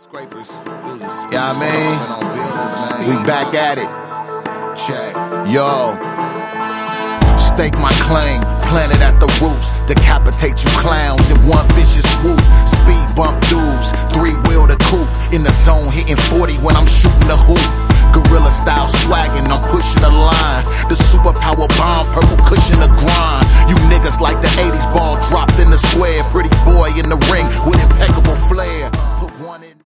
Scrapers. Yeah, I mean, we back at it. Check. Yo. Stake my claim, plant it at the roots. Decapitate you clowns in one vicious swoop. Speed bump dudes, three-wheel the coupe. In the zone hitting 40 when I'm shooting the hoop. Gorilla style swaggin', I'm pushing the line. The superpower bomb, purple cushion the grind. You niggas like the 80s ball dropped in the square. Pretty boy in the ring with impeccable flair. Put one in